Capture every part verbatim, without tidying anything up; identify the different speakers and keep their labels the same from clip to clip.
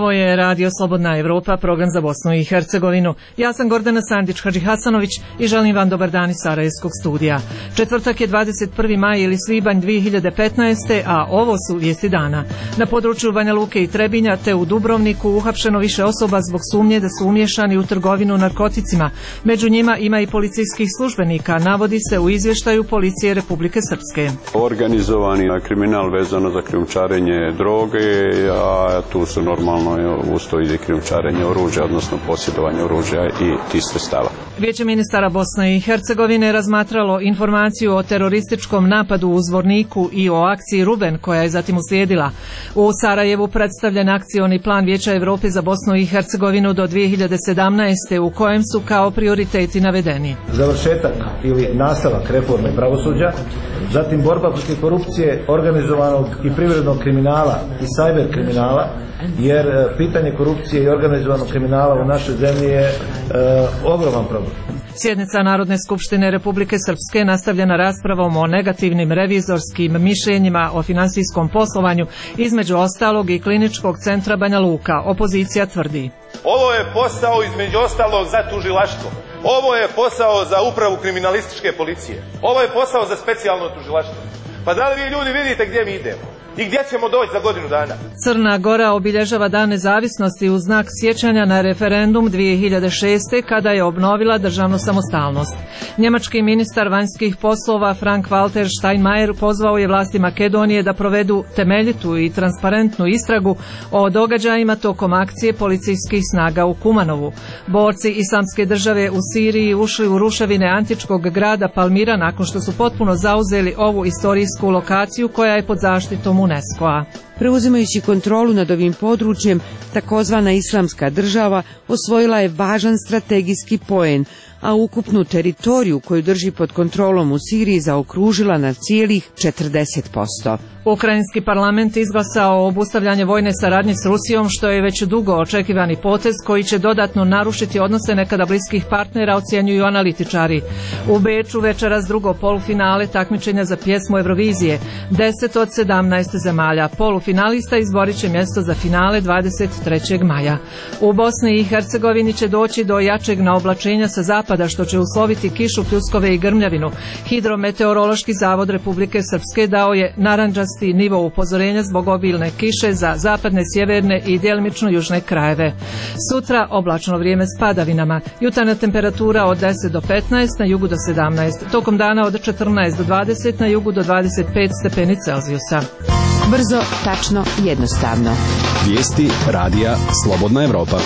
Speaker 1: Ovo je Radio Slobodna Evropa, program za Bosnu i Hercegovinu. Ja sam Gordana Sandić-Hadžihasanović i želim vam dobar dan iz Sarajevskog studija. Četvrtak je dvadeset prvi maj ili svibanj dvije hiljade petnaeste. a ovo su vijesti dana. Na području Banja Luke i Trebinja te u Dubrovniku uhapšeno više osoba zbog sumnje da su umiješani u trgovinu narkoticima. Među njima ima i policijskih službenika, navodi se u izvještaju Policije Republike Srpske.
Speaker 2: Organizovani kriminal vezano za krijumčarenje droge, a tu su normalno usto i krijumčarenje oružja, odnosno posjedovanje oružja i tih sredstava.
Speaker 1: Vijeće ministara Bosne i Hercegovine razmatralo informaciju o terorističkom napadu u Zvorniku i o akciji Ruben koja je zatim uslijedila. U Sarajevu predstavljen akcioni plan Vijeća Europe za Bosnu i Hercegovinu do dvije hiljade sedamnaeste. u kojem su kao prioriteti navedeni
Speaker 3: završetak ili nastavak reforme pravosuđa, zatim borba protiv korupcije, organizovanog i privrednog kriminala i sajber kriminala, jer pitanje korupcije i organizovanog kriminala u našoj zemlji je e, ogroman problem.
Speaker 1: Sjednica Narodne skupštine Republike Srpske nastavljena raspravom o negativnim revizorskim mišljenjima o finansijskom poslovanju, između ostalog i Kliničkog centra Banja Luka. Opozicija tvrdi:
Speaker 4: ovo je posao između ostalog za tužilaštvo. Ovo je posao za upravu kriminalističke policije. Ovo je posao za specijalno tužilaštvo. Pa da li vi ljudi vidite gdje mi idemo? I gdje ćemo doći za godinu dana?
Speaker 1: Crna Gora obilježava Dan nezavisnosti u znak sjećanja na referendum dvije hiljade šeste. kada je obnovila državnu samostalnost. Njemački ministar vanjskih poslova Frank-Walter Steinmeier pozvao je vlasti Makedonije da provedu temeljitu i transparentnu istragu o događajima tokom akcije policijskih snaga u Kumanovu. Borci Islamske države u Siriji ušli u ruševine antičkog grada Palmira nakon što su potpuno zauzeli ovu istorijsku lokaciju koja je pod zaštitom UNESCO-a.
Speaker 5: Preuzimajući kontrolu nad ovim područjem, takozvana Islamska država osvojila je važan strategijski poen, a ukupnu teritoriju koju drži pod kontrolom u Siriji zaokružila na cijelih četrdeset posto.
Speaker 1: Ukrajinski parlament izglasao obustavljanje vojne saradnje s Rusijom, što je već dugo očekivani potez koji će dodatno narušiti odnose nekada bliskih partnera, ocjenjuju analitičari. U Beču večeras drugo polufinale takmičenja za pjesmu Eurovizije. deset od sedamnaest zemalja polufinalista izborit će mjesto za finale dvadeset trećeg maja. U Bosni i Hercegovini će doći do jačeg naoblačenja sa zapada, što će usloviti kišu, pljuskove i grmljavinu. Hidrometeorološki zavod Republike Srpske dao je narandžasti nivo upozorenja zbog obilne kiše za zapadne, sjeverne i djelomično južne krajeve. Sutra oblačno vrijeme s padavinama. Jutarnja temperatura od deset do petnaest, na jugu do sedamnaest. Tokom dana od četrnaest do dvadeset, na jugu do dvadeset pet stepeni Celzijusa.
Speaker 5: Brzo, tačno, jednostavno.
Speaker 6: Vijesti radija Slobodna Evropa.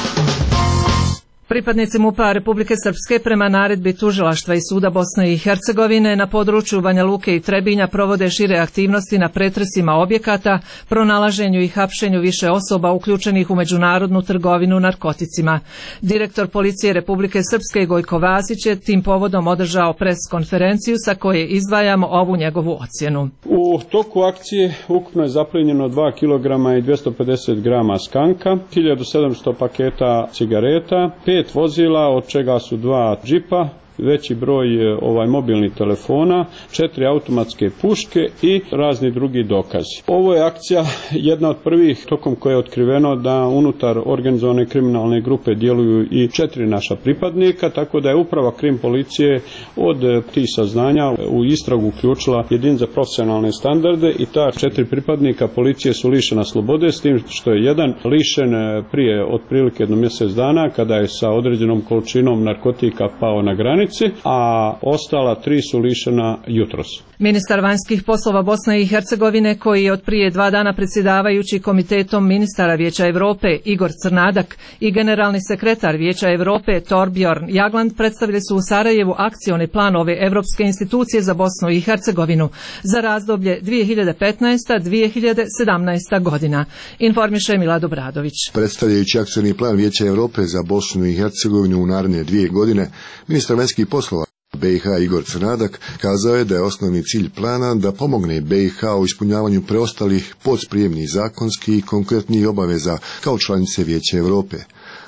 Speaker 1: Pripadnici MUP-a Republike Srpske prema naredbi tužilaštva i suda Bosne i Hercegovine na području Banja Luke i Trebinja provode šire aktivnosti na pretresima objekata, pronalaženju i hapšenju više osoba uključenih u međunarodnu trgovinu narkoticima. Direktor Policije Republike Srpske Gojko Vasić je tim povodom održao pres konferenciju sa koje izdvajamo ovu njegovu ocjenu.
Speaker 2: U toku akcije ukupno je zaplijenjeno dva kilograma i dvjesto pedeset grama skanka, hiljadu sedamsto paketa cigareta, pet vozila, od čega su dva džipa, veći broj ovaj mobilnih telefona, četiri automatske puške i razni drugi dokazi. Ovo je akcija jedna od prvih tokom koje je otkriveno da unutar organizovane kriminalne grupe djeluju i četiri naša pripadnika, tako da je uprava krim policije od tih saznanja u istragu uključila jedin za profesionalne standarde i ta četiri pripadnika policije su lišena slobode, s tim što je jedan lišen prije otprilike jedno mjesec dana kada je sa određenom količinom narkotika pao na granici, a ostala tri su lišena jutros.
Speaker 1: Ministar vanjskih poslova Bosne i Hercegovine, koji je od prije dva dana predsjedavajući komitetom ministara Vijeća Europe Igor Crnadak i generalni sekretar Vijeća Europe Torbjorn Jagland predstavili su u Sarajevu akcioni plan ove evropske institucije za Bosnu i Hercegovinu za razdoblje dvije hiljade petnaesta do dvije hiljade sedamnaesta. godina. Informiše Milad Obradović.
Speaker 7: Predstavljajući akcioni plan Vijeća Europe za Bosnu i Hercegovinu u naredne dvije godine, ministar vanjskih poslova B i H Igor Crnadak kazao je da je osnovni cilj plana da pomogne B i H u ispunjavanju preostalih podsprijemnih zakonskih i konkretnih obaveza kao članice Vijeća Europe.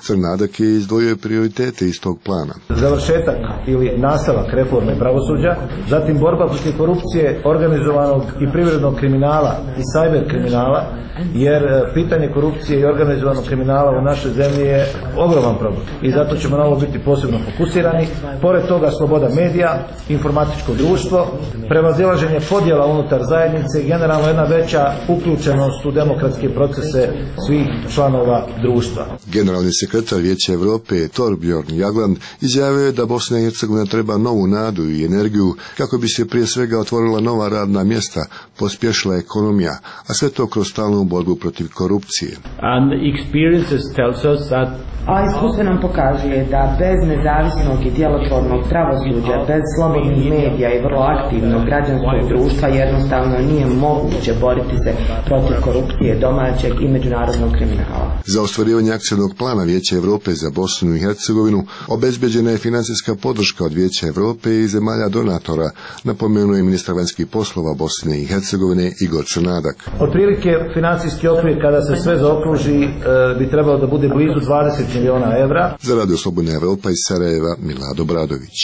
Speaker 7: Crnadak je izdvojio prioritete iz tog plana.
Speaker 3: Završetak ili nastavak reforme pravosuđa, zatim borba protiv korupcije, organizovanog i privrednog kriminala i sajber kriminala, jer pitanje korupcije i organizovanog kriminala u našoj zemlji je ogroman problem i zato ćemo na ovo biti posebno fokusirani. Pored toga sloboda medija, informatičko društvo, prevazilaženje podjela unutar zajednice i generalno jedna veća uključenost u demokratske procese svih članova društva.
Speaker 7: Generalni sekretar Vijeća Europe Thorbjörn Jagland izjavio je da Bosna i Hercegovina treba novu nadu i energiju kako bi se prije svega otvorila nova radna mjesta, pospješila ekonomija, a sve to kroz stalnu borbu protiv korupcije.
Speaker 8: And experiences tells us that
Speaker 9: A iskustvo nam pokazuje da bez nezavisnog i djelotvornog pravosuđa, bez slobodnih medija i vrlo aktivnog građanskog društva jednostavno nije moguće boriti se protiv korupcije domaćeg i međunarodnog kriminala.
Speaker 7: Za ostvarivanje akcijnog plana Vijeća Europe za Bosnu i Hercegovinu obezbeđena je financijska podrška od Vijeća Europe i zemalja donatora, napomenuo je ministar vanjskih poslova Bosne i Hercegovine Igor Crnadak.
Speaker 3: Otprilike financijski okvir kada se sve zaokruži bi trebalo da bude blizu dvadeset miliona evra.
Speaker 7: Za Radio Slobodna Evropa iz Sarajeva, Milado Bradović.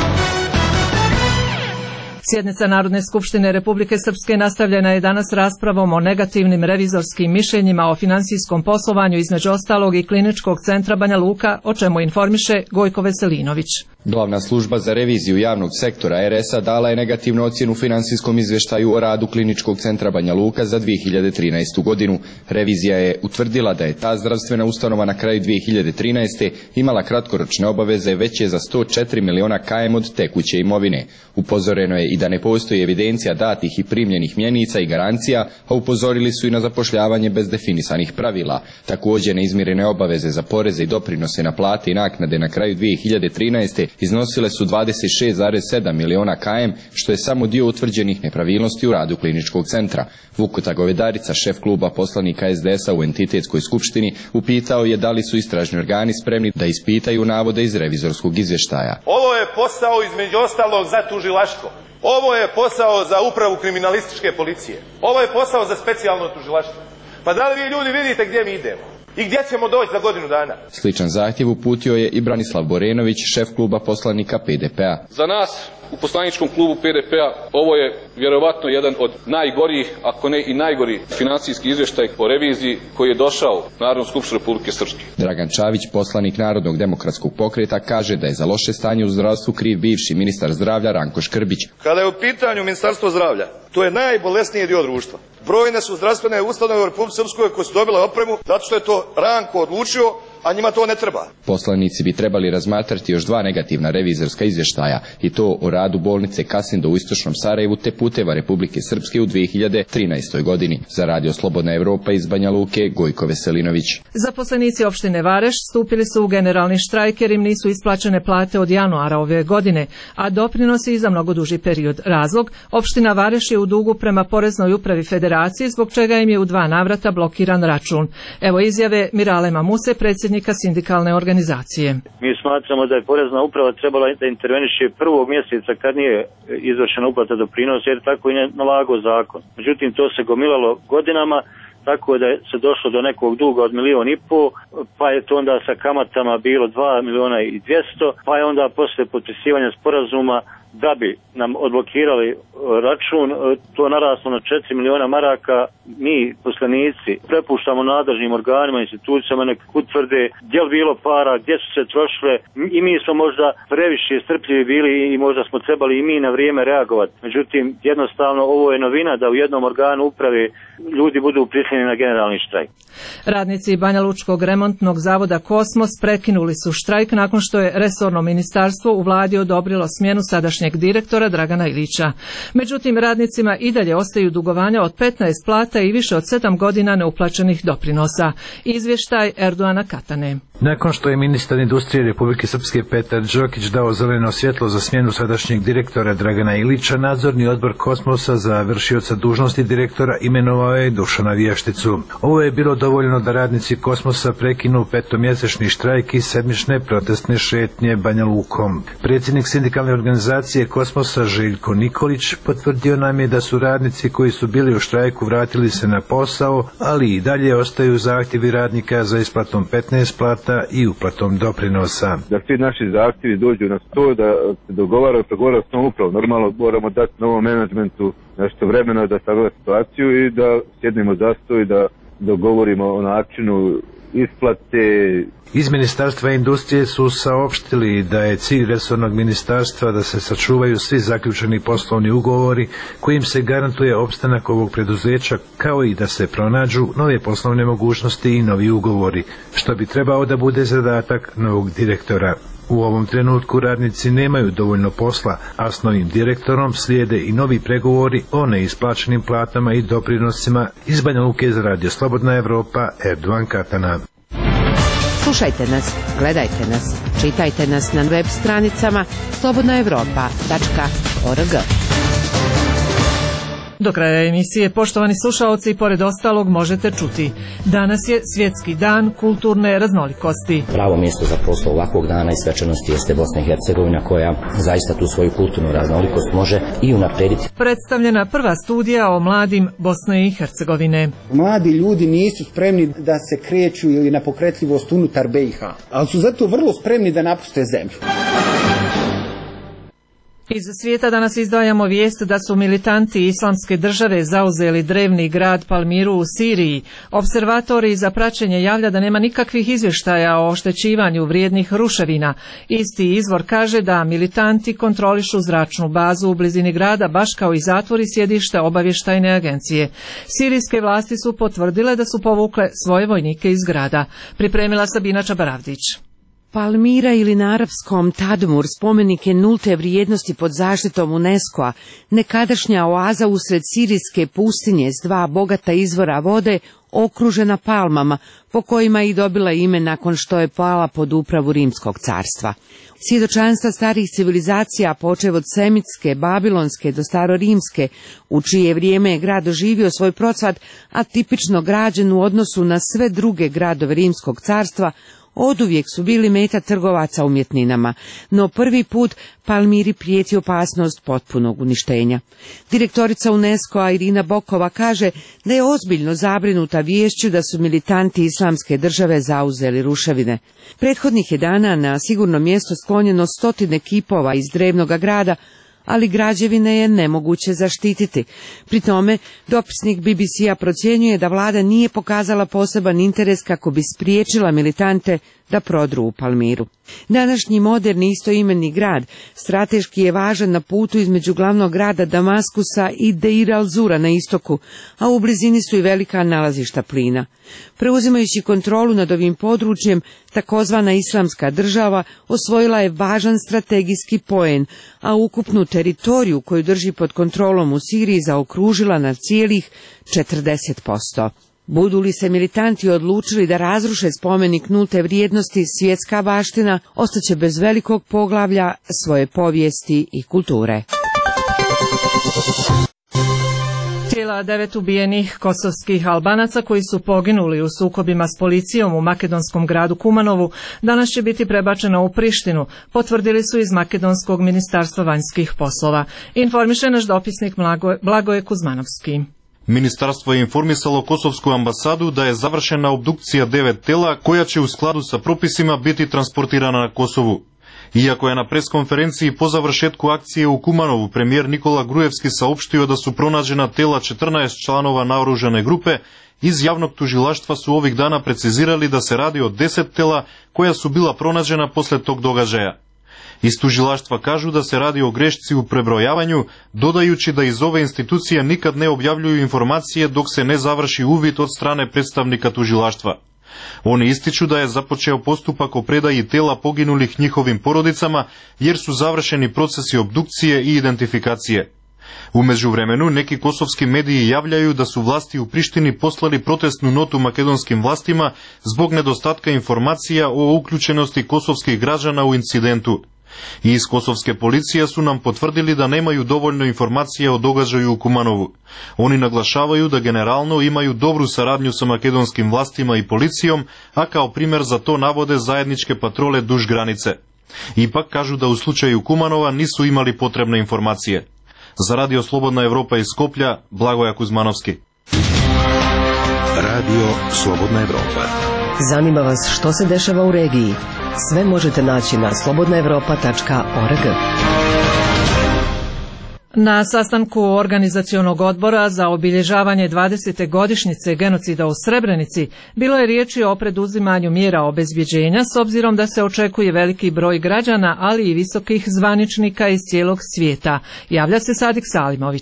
Speaker 1: Sjednica Narodne skupštine Republike Srpske nastavljena je danas raspravom o negativnim revizorskim mišljenjima o financijskom poslovanju između ostalog i Kliničkog centra Banja Luka, o čemu informiše Gojko Veselinović.
Speaker 10: Glavna služba za reviziju javnog sektora R S A dala je negativnu ocjenu financijskom izvještaju o radu Kliničkog centra Banja Luka za dvije hiljade trinaestu. godinu. Revizija je utvrdila da je ta zdravstvena ustanova na kraju dvije hiljade trinaeste. imala kratkoročne obaveze veće za sto četiri miliona km od tekuće imovine. Upozoreno je i da ne postoji evidencija datih i primljenih mjenica i garancija, a upozorili su i na zapošljavanje bez definisanih pravila. Također neizmirene obaveze za poreze i doprinose na plate i naknade na kraju dvije hiljade trinaeste. iznosile su dvadeset šest zarez sedam miliona km, što je samo dio utvrđenih nepravilnosti u radu Kliničkog centra. Vukota Govedarica, šef kluba poslanika S D S-a u entitetskoj skupštini, upitao je da li su istražni organi spremni da ispitaju navode iz revizorskog izvještaja.
Speaker 4: Ovo je posao između ostalog za tužilaštvo. Ovo je posao za upravu kriminalističke policije. Ovo je posao za specijalno tužilaštvo. Pa da li vi ljudi vidite gdje mi idemo? I gdje ćemo doći za godinu dana?
Speaker 10: Sličan zahtjev uputio je i Branislav Borenović, šef kluba poslanika P D P-a.
Speaker 11: Za nas u poslaničkom klubu P D P-a ovo je vjerovatno jedan od najgorijih, ako ne i najgori financijski izvještaj o reviziji koji je došao u Narodnu skupštinu Republike Srpske.
Speaker 10: Dragan Čavić, poslanik Narodnog demokratskog pokreta, kaže da je za loše stanje u zdravstvu kriv bivši ministar zdravlja Ranko Škrbić.
Speaker 12: Kada je u pitanju Ministarstvo zdravlja, to je najbolesniji dio društva. Brojne su zdravstvene ustanove u Republici Srpskoj koje su dobile opremu zato što je to Ranko odlučio, a njima to ne treba.
Speaker 10: Poslanici bi trebali razmatrati još dva negativna revizorska izvještaja, i to o radu bolnice Kasindo u istočnom Sarajevu te puteva Republike Srpske u dvije hiljade trinaestoj. godini. Za Radio Slobodna Evropa iz Banja Luke, Gojko Veselinović.
Speaker 1: Zaposlenici opštine Vareš stupili su u generalni štrajk jer im nisu isplaćene plate od januara ove godine, a doprinosi i za mnogo duži period. Razlog, opština Vareš je u dugu prema Poreznoj upravi Federacije, zbog čega im je u dva navrata blokiran račun. Evo izjave Mirale Mamuse, predsjednika sindikalne organizacije.
Speaker 13: Mi smatramo da je Porezna uprava trebala da interveniše prvog mjeseca kad nije izvršena uplata doprinosa, jer tako je nalagao zakon. Međutim, to se gomilalo godinama, tako da se došlo do nekog duga od milion i pol, pa je to onda sa kamatama bilo dva miliona i dvjesto, pa je onda posle potpisivanja sporazuma da bi nam odblokirali račun, to naraslo na četiri miliona maraka. Mi, poslanici, prepuštamo nadležnim organima, institucijama nek utvrde gdje je bilo para, gdje su se trošile, i mi smo možda previše strpljivi bili i možda smo trebali i mi na vrijeme reagovati. Međutim, jednostavno ovo je novina da u jednom organu uprave ljudi budu prisiljeni na generalni štrajk.
Speaker 1: Radnici Banja Lučkog remontnog zavoda Kosmos prekinuli su štrajk nakon što je resorno ministarstvo u vladi odobrilo smjenu sadašnjeg direktora Dragana Ilića. Međutim, radnicima i dalje ostaju dugovanja od petnaest plata i više od sedam godina neuplaćenih doprinosa. Izvještaj Erdoana Katane.
Speaker 14: Nakon što je ministar industrije Republike Srpske Petar Đokić dao zeleno svjetlo za smjenu sadašnjeg direktora Dragana Ilića, nadzorni odbor Kosmosa za vršioca dužnosti direktora imenovao je Dušana Vješticu. Ovo je bilo dovoljno da radnici Kosmosa prekinu petomjesečni štrajk i sedmične protestne šetnje Banja Lukom. Predsjednik sindikalne organizacije organizacije Kosmosa Željko Nikolić potvrdio nam je da su radnici koji su bili u štrajku vratili se na posao, ali i dalje ostaju zahtjevi radnika za isplatom petnaest plata i uplatom doprinosa.
Speaker 15: Da svi naši zahtjevi dođu na sto, da se dogovara, pregovara s tom upravom. Normalno moramo dati novom menadžmentu nešto vremena da sagleda situaciju i da sjednemo za sto i da dogovorimo o načinu isplate.
Speaker 14: Iz Ministarstva industrije su saopštili da je cilj resornog ministarstva da se sačuvaju svi zaključeni poslovni ugovori kojim se garantuje opstanak ovog preduzeća, kao i da se pronađu nove poslovne mogućnosti i novi ugovori, što bi trebao da bude zadatak novog direktora. U ovom trenutku radnici nemaju dovoljno posla, a s novim direktorom slijede i novi pregovori o neisplaćenim platama i doprinosima. Iz Banja Luke za Radio Slobodna Evropa, Erdovan Katana.
Speaker 5: Slušajte nas, gledajte nas, čitajte nas na web stranicama slobodna evropa tačka org.
Speaker 1: Do kraja emisije, poštovani slušaoci, pored ostalog možete čuti: danas je Svjetski dan kulturne raznolikosti.
Speaker 16: Pravo mjesto za proslavu ovakvog dana i svečanosti jeste Bosna i Hercegovina, koja zaista tu svoju kulturnu raznolikost može i unaprijediti.
Speaker 1: Predstavljena prva studija o mladim Bosne i Hercegovine.
Speaker 17: Mladi ljudi nisu spremni da se kreću ili na pokretljivost unutar B i H, ali su zato vrlo spremni da napuste zemlju.
Speaker 1: Iz svijeta danas izdvajamo vijest da su militanti Islamske države zauzeli drevni grad Palmiru u Siriji. Observatori za praćenje javlja da nema nikakvih izvještaja o oštećivanju vrijednih ruševina. Isti izvor kaže da militanti kontrolišu zračnu bazu u blizini grada, baš kao i zatvori sjedišta obavještajne agencije. Sirijske vlasti su potvrdile da su povukle svoje vojnike iz grada. Pripremila Sabina Čabaravdić.
Speaker 5: Palmira ili na arapskom Tadmur spomenik je nulte vrijednosti pod zaštitom UNESCO-a, nekadašnja oaza usred sirijske pustinje s dva bogata izvora vode okružena palmama, po kojima je i dobila ime nakon što je pala pod upravu Rimskog carstva. Svjedočanstva starih civilizacija, počev od semitske, babilonske do starorimske, u čije vrijeme je grad doživio svoj procvat, a tipično građen u odnosu na sve druge gradove Rimskog carstva, oduvijek su bili meta trgovaca umjetninama, no prvi put Palmiri prijeti opasnost potpunog uništenja. Direktorica UNESCO-a Irina Bokova kaže da je ozbiljno zabrinuta viješću da su militanti Islamske države zauzeli ruševine. Prethodnih je dana na sigurno mjesto sklonjeno stotine kipova iz drevnoga grada, ali građevine je nemoguće zaštititi. Pri tome, dopisnik B B C-a procjenjuje da vlada nije pokazala poseban interes kako bi spriječila militante da prodru u Palmiru. Današnji moderni istoimeni grad strateški je važan na putu između glavnog grada Damaskusa i Deir al-Zura na istoku, a u blizini su i velika nalazišta plina. Preuzimajući kontrolu nad ovim područjem, takozvana Islamska država osvojila je važan strategijski poen, a ukupnu teritoriju koju drži pod kontrolom u Siriji zaokružila na cijelih četrdeset posto. Budu li se militanti odlučili da razruše spomenik nulte vrijednosti svjetska baština, ostaće bez velikog poglavlja svoje povijesti i kulture.
Speaker 1: Tijela devet ubijenih kosovskih Albanaca koji su poginuli u sukobima s policijom u makedonskom gradu Kumanovu danas će biti prebačena u Prištinu, potvrdili su iz Makedonskog ministarstva vanjskih poslova. Informiše naš dopisnik Blagoje Kuzmanovski.
Speaker 18: Ministarstvo je informisalo kosovsku ambasadu da je završena obdukcija devet tela koja će u skladu sa propisima biti transportirana na Kosovu. Iako je na preskonferenciji po završetku akcije u Kumanovu premijer Nikola Grujevski saopštio da su pronađena tela četrnaest članova naoružane grupe, iz javnog tužilaštva su ovih dana precizirali da se radi o deset tela koja su bila pronađena posle tog događaja. Iz tužilaštva kažu da se radi o grešci u prebrojavanju, dodajući da iz ove institucije nikad ne objavljuju informacije dok se ne završi uvid od strane predstavnika tužilaštva. Oni ističu da je započeo postupak o predaji tela poginulih njihovim porodicama, jer su završeni procesi obdukcije i identifikacije. U međuvremenu neki kosovski mediji javljaju da su vlasti u Prištini poslali protestnu notu makedonskim vlastima zbog nedostatka informacija o uključenosti kosovskih građana u incidentu. I iz kosovske policije su nam potvrdili da nemaju dovoljno informacija o događaju u Kumanovu. Oni naglašavaju da generalno imaju dobru saradnju sa makedonskim vlastima i policijom, a kao primjer za to navode zajedničke patrole duž granice. Ipak kažu da u slučaju Kumanova nisu imali potrebne informacije. Za Radio Slobodna Evropa iz Skoplja, Blagoja Kuzmanovski.
Speaker 6: Radio Slobodna Evropa.
Speaker 19: Zanima vas što se dešava u regiji? Sve možete naći na slobodna evropa tačka org.
Speaker 1: Na sastanku Organizacionog odbora za obilježavanje dvadesete godišnjice genocida u Srebrenici bilo je riječi o preduzimanju mjera obezbjeđenja s obzirom da se očekuje veliki broj građana, ali i visokih zvaničnika iz cijelog svijeta. Javlja se Sadik Salimović.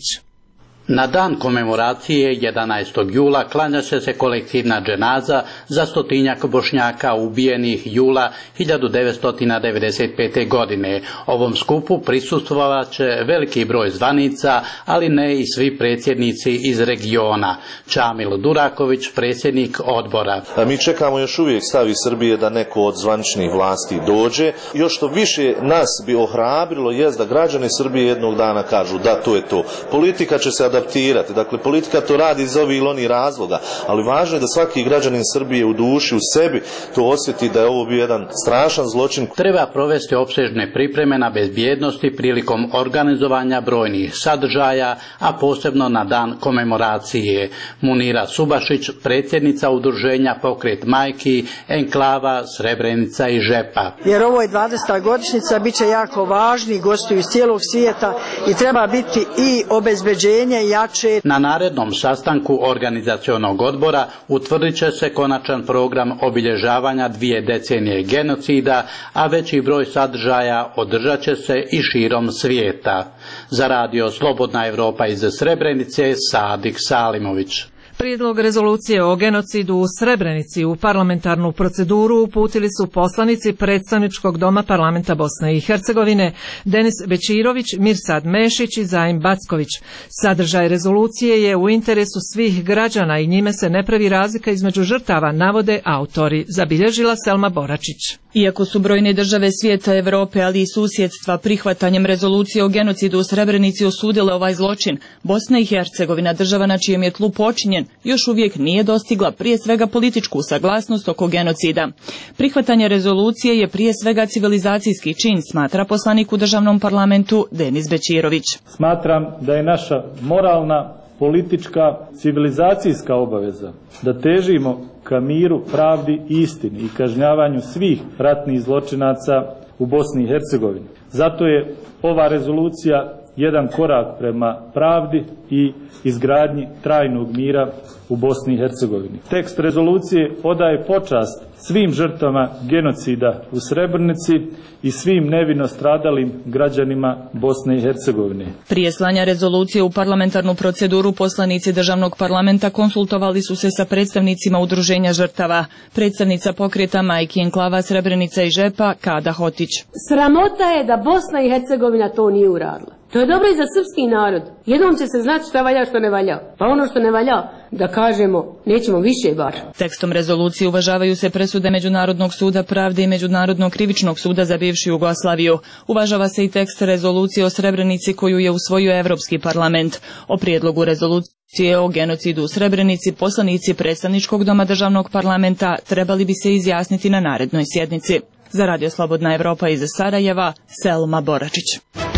Speaker 20: Na dan komemoracije jedanaestog jula klanja će se kolektivna dženaza za stotinjak Bošnjaka ubijenih jula hiljadu devetsto devedeset pete. godine. Ovom skupu prisustvovat će veliki broj zvanica, ali ne i svi predsjednici iz regiona. Čamil Duraković, predsjednik odbora.
Speaker 21: Mi čekamo još uvijek stav iz Srbije da neko od zvaničnih vlasti dođe. Još što više nas bi ohrabrilo jest da građani Srbije jednog dana kažu da to je to. Politika će se adaptirati. Dakle, politika to radi iz ovih ili onih razloga, ali važno je da svaki građanin Srbije u duši, u sebi to osjeti da je ovo bio jedan strašan zločin.
Speaker 20: Treba provesti opsežne pripreme na bezbjednosti prilikom organizovanja brojnih sadržaja, a posebno na dan komemoracije. Munira Subašić, predsjednica udruženja Pokret majki, Enklava, Srebrenica i Žepa.
Speaker 22: Jer ovo je dvadeseta godišnjica, bit će jako važni gosti iz cijelog svijeta i treba biti i obezbeđenje jače.
Speaker 20: Na narednom sastanku Organizacionog odbora utvrdit će se konačan program obilježavanja dvije decenije genocida, a veći broj sadržaja održat će se i širom svijeta. Za Radio Slobodna Evropa iz Srebrenice, Sadik Salimović.
Speaker 1: Prijedlog rezolucije o genocidu u Srebrenici u parlamentarnu proceduru uputili su poslanici predstavničkog doma parlamenta Bosne i Hercegovine Denis Bećirović, Mirsad Mešić i Zaim Backović. Sadržaj rezolucije je u interesu svih građana i njime se ne pravi razlika između žrtava, navode autori, zabilježila Selma Boračić.
Speaker 23: Iako su brojne države svijeta, Europe, ali i susjedstva prihvatanjem rezolucije o genocidu u Srebrenici osudile ovaj zločin, Bosna i Hercegovina, država na čijem je tlu počinjen, još uvijek nije dostigla prije svega političku saglasnost oko genocida. Prihvatanje rezolucije je prije svega civilizacijski čin, smatra poslanik u državnom parlamentu Denis Bećirović.
Speaker 24: Smatram da je naša moralna, politička, civilizacijska obaveza da težimo ka miru, pravdi i istini i kažnjavanju svih ratnih zločinaca u Bosni i Hercegovini. Zato je ova rezolucija jedan korak prema pravdi i izgradnji trajnog mira u Bosni i Hercegovini. Tekst rezolucije odaje počast svim žrtvama genocida u Srebrenici i svim nevino stradalim građanima Bosne i Hercegovine.
Speaker 23: Prije slanja rezolucije u parlamentarnu proceduru poslanici državnog parlamenta konsultovali su se sa predstavnicima udruženja žrtava. Predstavnica pokreta majki, Enklava, Srebrenica i Žepa, Kada Hotić.
Speaker 25: Sramota je da Bosna i Hercegovina to nije uradila. To je dobro i za srpski narod. Jednom će se znati šta valja, što ne valja. Pa ono što ne valja, da kažemo, nećemo više bar.
Speaker 23: Tekstom rezolucije uvažavaju se presude Međunarodnog suda pravde i Međunarodnog krivičnog suda za bivšu Jugoslaviju. Uvažava se i tekst rezolucije o Srebrenici koju je usvojio Evropski parlament. O prijedlogu rezolucije o genocidu u Srebrenici poslanici predstavničkog doma državnog parlamenta trebali bi se izjasniti na narednoj sjednici. Za Radio Slobodna Evropa iz Sarajeva, Selma Boračić.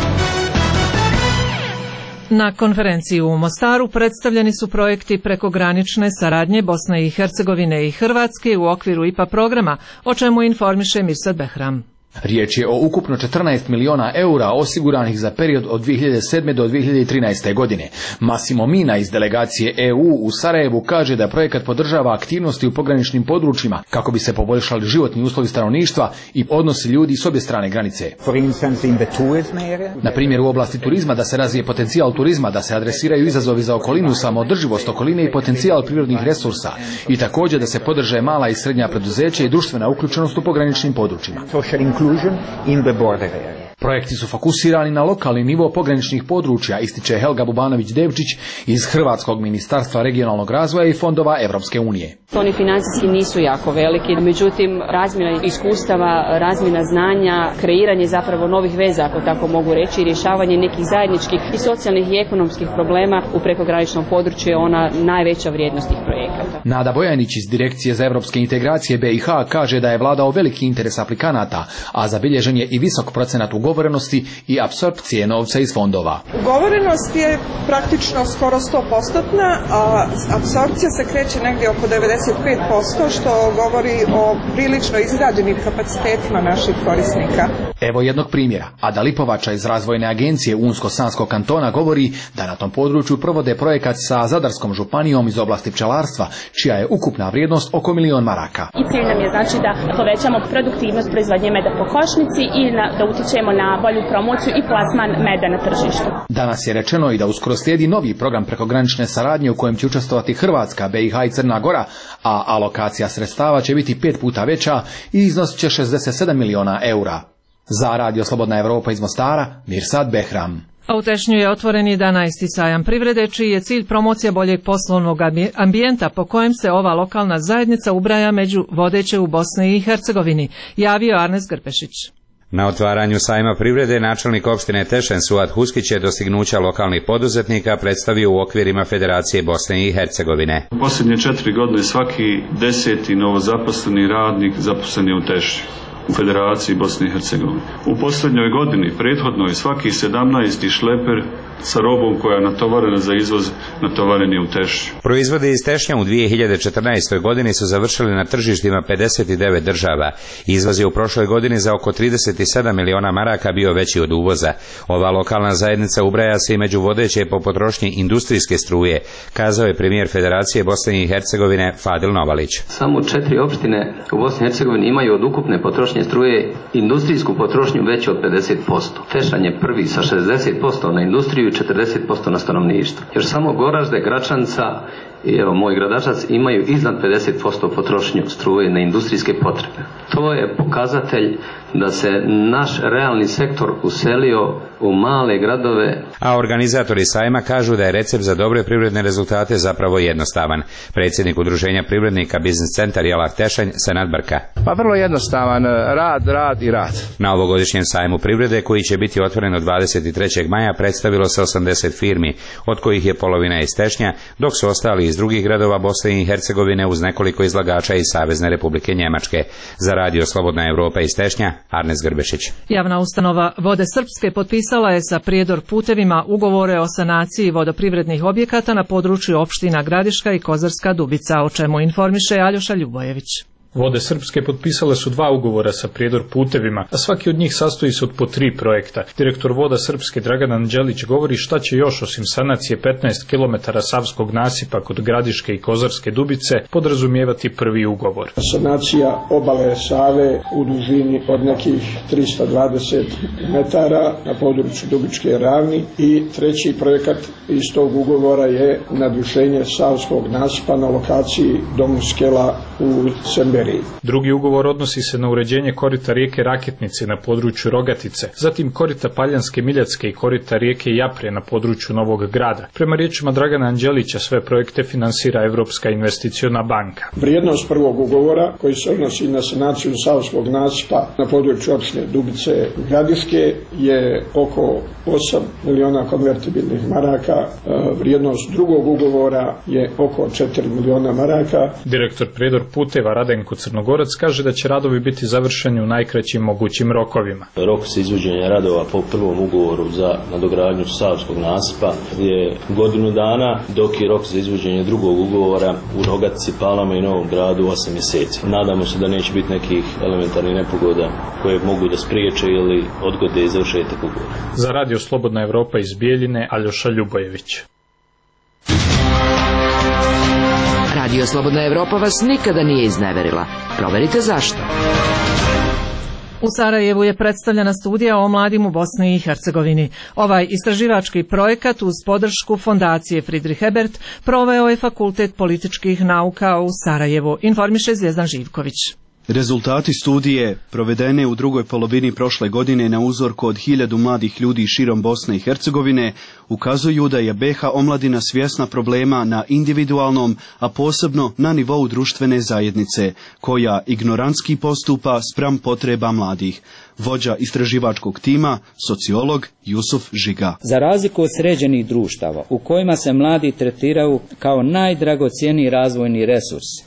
Speaker 1: Na konferenciji u Mostaru predstavljeni su projekti prekogranične saradnje Bosne i Hercegovine i Hrvatske u okviru I P A programa, o čemu informiše Mirsad Behram.
Speaker 26: Riječ je o ukupno četrnaest miliona eura osiguranih za period od dvije hiljade sedme do dvije hiljade trinaeste. godine. Massimo Mina iz delegacije E U u Sarajevu kaže da projekat podržava aktivnosti u pograničnim područjima kako bi se poboljšali životni uslovi stanovništva i odnosi ljudi s obje strane granice. Na primjer, u oblasti turizma da se razvije potencijal turizma, da se adresiraju izazovi za okolinu, samoodrživost okoline i potencijal prirodnih resursa i također da se podrže mala i srednja preduzeća i društvena uključenost u pograničnim područjima.
Speaker 27: In the border area.
Speaker 26: Projekti su fokusirani na lokalni nivo pograničnih područja, ističe Helga Bubanović-Devčić iz Hrvatskog ministarstva regionalnog razvoja i fondova Evropske unije.
Speaker 28: Oni financijski nisu jako veliki, međutim razmjena iskustava, razmjena znanja, kreiranje zapravo novih veza, ako tako mogu reći, i rješavanje nekih zajedničkih i socijalnih i ekonomskih problema u prekograničnom području je ona najveća vrijednost tih projekata.
Speaker 26: Nada Bojanić iz Direkcije za evropske integracije B i H kaže da je vladao veliki interes aplikanata, a zabilježen je i visok procenat ugovorenosti i apsorpcije novca iz fondova.
Speaker 2: Ugovorenost je praktično skoro sto posto, a apsorpcija se kreće negdje oko devedeset pet posto, što govori o prilično izgrađenim kapacitetima naših korisnika.
Speaker 26: Evo jednog primjera. Ada Lipovača iz Razvojne agencije Unsko-Sanskog kantona govori da na tom području provode projekat sa Zadarskom županijom iz oblasti pčelarstva, čija je ukupna vrijednost oko milion maraka.
Speaker 3: I cilj nam je znači da povećamo produktivnost proizvodnje meda po košnici i na, da utičemo na bolju promociju i plasman meda na tržištu.
Speaker 26: Danas je rečeno i da uskoro slijedi novi program prekogranične saradnje u kojem će učestvovati Hrvatska, B i H i Crna Gora, a alokacija sredstava će biti pet puta veća i iznosit će šezdeset sedam miliona eura. Za Radio Slobodna Evropa iz Mostara, Mirsad Behram.
Speaker 1: A u Tešnju je otvoren jedanaesti sajam privrede, čiji je cilj promocija boljeg poslovnog ambijenta po kojem se ova lokalna zajednica ubraja među vodeće u Bosni i Hercegovini, javio Arnes Grpešić.
Speaker 4: Na otvaranju sajma privrede načelnik opštine Tešen Suad Huskić je dostignuća lokalnih poduzetnika predstavio u okvirima Federacije Bosne i Hercegovine.
Speaker 7: U posljednje četiri godine svaki deseti novozaposleni radnik zaposlen je u Tešnju, u Federaciji Bosne i Hercegovine. U posljednjoj godini, prethodnoj, svaki sedamnaesti šleper sa robom koja je natovarena za izvoz, natovareni je u Tešnju.
Speaker 4: Proizvode iz Tešnja u dvije hiljade četrnaestoj. godini su završili na tržištima pedeset devet država. Izvoz je u prošloj godini za oko trideset sedam miliona maraka bio veći od uvoza. Ova lokalna zajednica ubraja se i među vodeće po potrošnji industrijske struje, kazao je premijer Federacije Bosne i Hercegovine Fadil Novalić.
Speaker 8: Samo četiri opštine u Bosni i Hercegovini imaju od ukupne potrošnje struje industrijsku potrošnju veću od pedeset posto. Tešanj je prvi sa šezdeset posto na industriju i četrdeset posto na stanovništvo. Još samo Goražde, Gračanca i evo moj Gradačac imaju iznad pedeset posto potrošnju struje na industrijske potrebe. To je pokazatelj da se naš realni sektor uselio u male gradove.
Speaker 4: A organizatori sajma kažu da je recept za dobre privredne rezultate zapravo jednostavan. Predsjednik udruženja privrednika Biznis centar Jelah Tešanj, Senad Brka.
Speaker 9: Pa vrlo jednostavan, rad, rad i rad.
Speaker 4: Na ovogodišnjem sajmu privrede, koji će biti otvoren od dvadeset trećeg maja, predstavilo se osamdeset firmi, od kojih je polovina iz Tešnja, dok su ostali iz drugih gradova Bosne i Hercegovine uz nekoliko izlagača iz Savezne Republike Njemačke. Za Radio Slobodna Evropa iz Tešnja, Arnes Grbešić.
Speaker 1: Javna ustanova Vode Srpske potpisala je sa Prijedor putevima ugovore o sanaciji vodoprivrednih objekata na području opština Gradiška i Kozarska Dubica, o čemu informiše Aljoša Ljubojević.
Speaker 24: Vode Srpske potpisale su dva ugovora sa Prijedor putevima, a svaki od njih sastoji se od po tri projekta. Direktor Voda Srpske Dragan Anđelić govori šta će još osim sanacije petnaest kilometara savskog nasipa kod Gradiške i Kozarske Dubice podrazumijevati prvi ugovor.
Speaker 11: Sanacija obale Save u dužini od nekih tristo dvadeset metara na području Dubičke ravni i treći projekat iz tog ugovora je nadušenje savskog nasipa na lokaciji Domu Skela u Semberi.
Speaker 24: Drugi ugovor odnosi se na uređenje korita rijeke Raketnice na području Rogatice, zatim korita Paljanske Miljacke i korita rijeke Japre na području Novog Grada. Prema riječima Dragana Anđelića sve projekte finansira Evropska investiciona banka.
Speaker 11: Vrijednost prvog ugovora, koji se odnosi na sanaciju savskog nasipa na području opštine Dubice i Gradiške, je oko osam miliona konvertibilnih maraka. Vrijednost drugog ugovora je oko četiri miliona maraka.
Speaker 24: Direktor Prijedor puteva Radenko Crnogorac kaže da će radovi biti završeni u najkraćim mogućim rokovima.
Speaker 12: Rok za izvođenje radova po prvom ugovoru za nadogradnju savskog nasipa je godinu dana, dok je rok za izvođenje drugog ugovora u Rogatici, Palama i Novom Gradu osam mjeseci. Nadamo se da neće biti nekih elementarnih nepogoda koje mogu da spriječe ili odgode i završetak ugovora.
Speaker 24: Za Radio Slobodna Evropa iz Bijeljine, Aljoša Ljubojević.
Speaker 29: Radio Slobodna Evropa vas nikada nije izneverila. Proverite zašto.
Speaker 1: U Sarajevu je predstavljena studija o mladim u Bosni i Hercegovini. Ovaj istraživački projekat uz podršku fondacije Friedrich Ebert proveo je Fakultet političkih nauka u Sarajevu, informiše Zvijezdan Živković.
Speaker 30: Rezultati studije, provedene u drugoj polovini prošle godine na uzorku od hiljadu mladih ljudi širom Bosne i Hercegovine, ukazuju da je B H omladina svjesna problema na individualnom, a posebno na nivou društvene zajednice, koja ignorantski postupa spram potreba mladih. Vođa istraživačkog tima, sociolog Jusuf Žiga.
Speaker 31: Za razliku od sređenih društava u kojima se mladi tretiraju kao najdragocjeniji razvojni resurs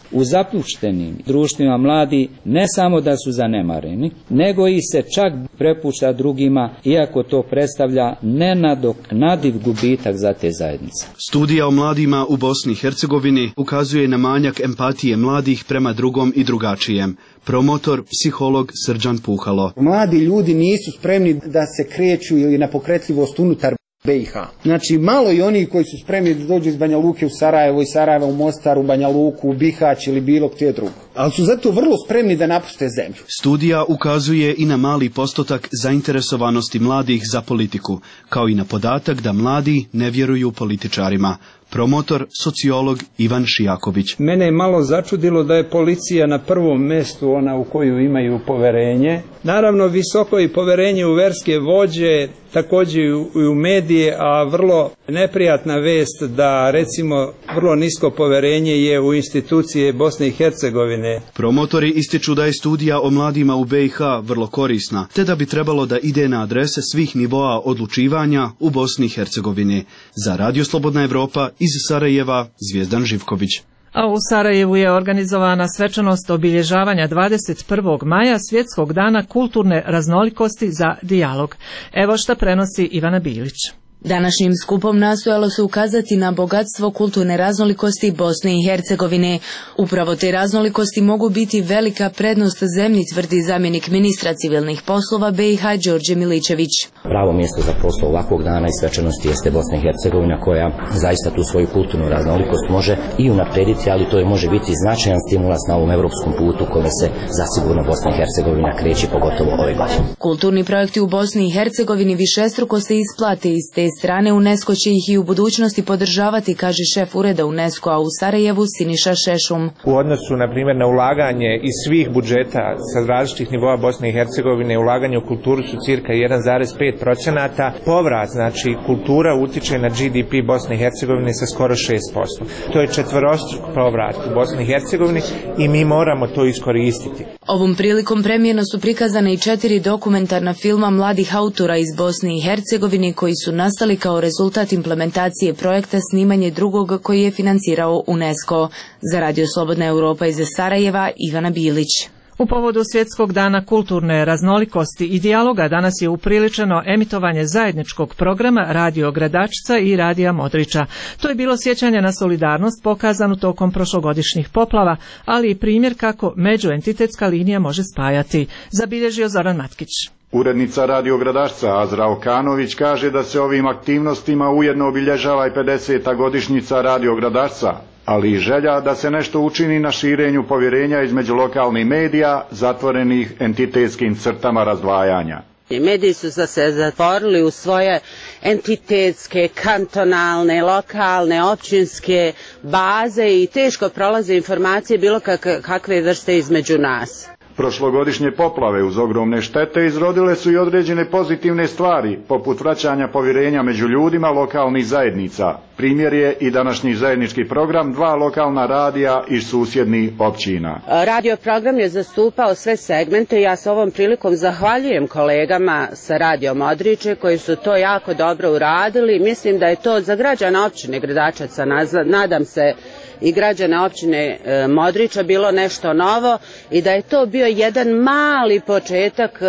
Speaker 5: U zapuštenim društvima mladi ne samo da su zanemareni, nego i se čak prepušta drugima, iako to predstavlja nenadoknadiv gubitak za te zajednice.
Speaker 30: Studija o mladima u Bosni i Hercegovini ukazuje na manjak empatije mladih prema drugom i drugačijem. Promotor, psiholog Srđan Puhalo.
Speaker 6: Mladi ljudi nisu spremni da se kreću ili na pokretljivost unutar B i H. Znači, malo i oni koji su spremni da dođu iz Banja Luke u Sarajevo, iz Sarajeva u Mostar, u Banja Luku, u Bihać ili bilo gdje drugo. Ali su zato vrlo spremni da napuste zemlju.
Speaker 30: Studija ukazuje i na mali postotak zainteresovanosti mladih za politiku, kao i na podatak da mladi ne vjeruju političarima. Promotor, sociolog Ivan Šijaković.
Speaker 6: Mene je malo začudilo da je policija na prvom mjestu ona u koju imaju poverenje. Naravno, visoko je poverenje u verske vođe, također i u medije, a vrlo neprijatna vest da, recimo, vrlo nisko poverenje je u institucije Bosne i Hercegovine.
Speaker 30: Promotori ističu da je studija o mladima u B i H vrlo korisna, te da bi trebalo da ide na adrese svih nivoa odlučivanja u Bosni i Hercegovini. Za Radio Slobodna Evropa iz Sarajeva, Zvijezdan Živković.
Speaker 1: A u Sarajevu je organizovana svečanost obilježavanja dvadeset prvog maja Svjetskog dana kulturne raznolikosti za dijalog. Evo šta prenosi Ivana Bilić.
Speaker 10: Današnjim skupom nastojalo se ukazati na bogatstvo kulturne raznolikosti Bosne i Hercegovine. Upravo te raznolikosti mogu biti velika prednost zemlji, tvrdi zamjenik ministra civilnih poslova B i H Đorđe Miličević.
Speaker 13: Pravo mjesto za proslavu ovakvog dana i svečanosti jeste Bosna i Hercegovina, koja zaista tu svoju kulturnu raznolikost može i unaprijediti, ali to je može biti značajan stimulans na ovom europskom putu kome se zasigurno Bosna i Hercegovina kreće, pogotovo ove godine.
Speaker 10: Kulturni projekti u Bosni i Hercegovini višestruko se isplate iz te strane. UNESCO će ih i u budućnosti podržavati, kaže šef ureda UNESCO-a u Sarajevu Siniša Šešum.
Speaker 14: U odnosu, na primjer, na ulaganje iz svih budžeta sa različitih nivoa Bosne i Hercegovine, ulaganje u kulturu su cirka jedan zarez pet procenata. Povrat, znači kultura utiče na G D P Bosne i Hercegovine sa skoro šest posto. To je četvorostruk povrat u Bosni i Hercegovini i mi moramo to iskoristiti.
Speaker 10: Ovom prilikom premijerno su prikazane i četiri dokumentarna filma mladih autora iz Bosne i Hercegovine koji su nastali kao rezultat implementacije projekta snimanje drugog koji je financirao UNESCO. Za Radio Slobodna Europa iz Sarajeva, Ivana Bilić.
Speaker 1: U povodu Svjetskog dana kulturne raznolikosti i dijaloga danas je upriličeno emitovanje zajedničkog programa Radio Gradačca i Radija Modrića. To je bilo sjećanje na solidarnost pokazanu tokom prošlogodišnjih poplava, ali i primjer kako međuentitetska linija može spajati, zabilježio Zoran Matkić.
Speaker 15: Urednica Radio Gradašca Azra Okanović kaže da se ovim aktivnostima ujedno obilježava i pedeseta godišnjica Radio Gradašca, ali i želja da se nešto učini na širenju povjerenja između lokalnih medija zatvorenih entitetskim crtama razdvajanja.
Speaker 16: Mediji su se zatvorili u svoje entitetske, kantonalne, lokalne, općinske baze i teško prolaze informacije bilo kakve vrste između nas.
Speaker 15: Prošlogodišnje poplave uz ogromne štete izrodile su i određene pozitivne stvari, poput vraćanja povjerenja među ljudima lokalnih zajednica. Primjer je i današnji zajednički program dva lokalna radija iz susjednih općina.
Speaker 16: Radio program je zastupao sve segmente i ja s ovom prilikom zahvaljujem kolegama sa Radio Modriće koji su to jako dobro uradili. Mislim da je to za građana općine Gradačaca, nadam se i građane općine Modrića, bilo nešto novo i da je to bio jedan mali početak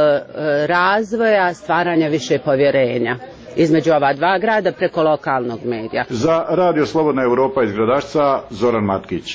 Speaker 16: razvoja, stvaranja više povjerenja između ova dva grada preko lokalnog medija.
Speaker 15: Za Radio Slobodna Europa iz Gradačca, Zoran Matkić.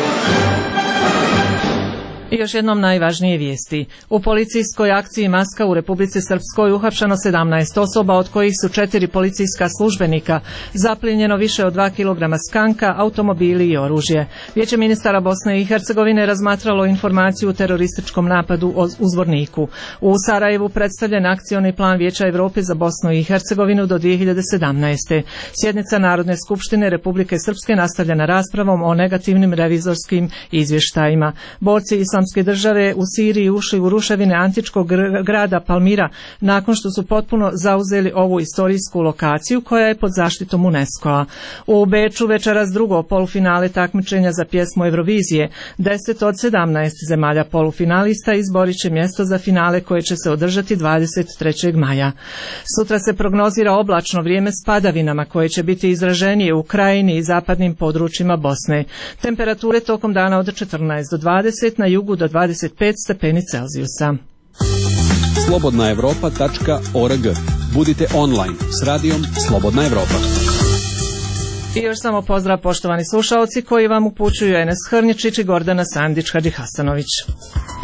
Speaker 1: I još jednom najvažnije vijesti. U policijskoj akciji Maska u Republici Srpskoj uhapšeno sedamnaest osoba, od kojih su četiri policijska službenika. Zaplijenjeno više od dva kilograma skanka, automobili i oružje. Vijeće ministara Bosne i Hercegovine razmatralo informaciju o terorističkom napadu u Zvorniku. U Sarajevu predstavljen akcioni plan Vijeća Europe za Bosnu i Hercegovinu do dvije hiljade sedamnaeste. Sjednica Narodne skupštine Republike Srpske nastavljena raspravom o negativnim revizorskim izvještajima. Borci islamske države u Siriji ušli u ruševine antičkog grada Palmira nakon što su potpuno zauzeli ovu istorijsku lokaciju koja je pod zaštitom UNESCO-a. U Beču večeras drugo polufinale takmičenja za pjesmu Eurovizije. deset od sedamnaest zemalja polufinalista izborit će mjesto za finale koje će se održati dvadeset trećeg maja. Sutra se prognozira oblačno vrijeme s padavinama koje će biti izraženije u krajini i zapadnim područjima Bosne. Temperature tokom dana od četrnaest do dvadeset, na jugu do dvadeset pet stepeni Celzijusa.
Speaker 17: slobodna europa tačka org. Budite online s radijom Slobodna Evropa.
Speaker 1: I još samo pozdrav poštovani slušaoci koji vam upućuju Enes Hrnjičić i Gordana Sandić Hadžihasanović.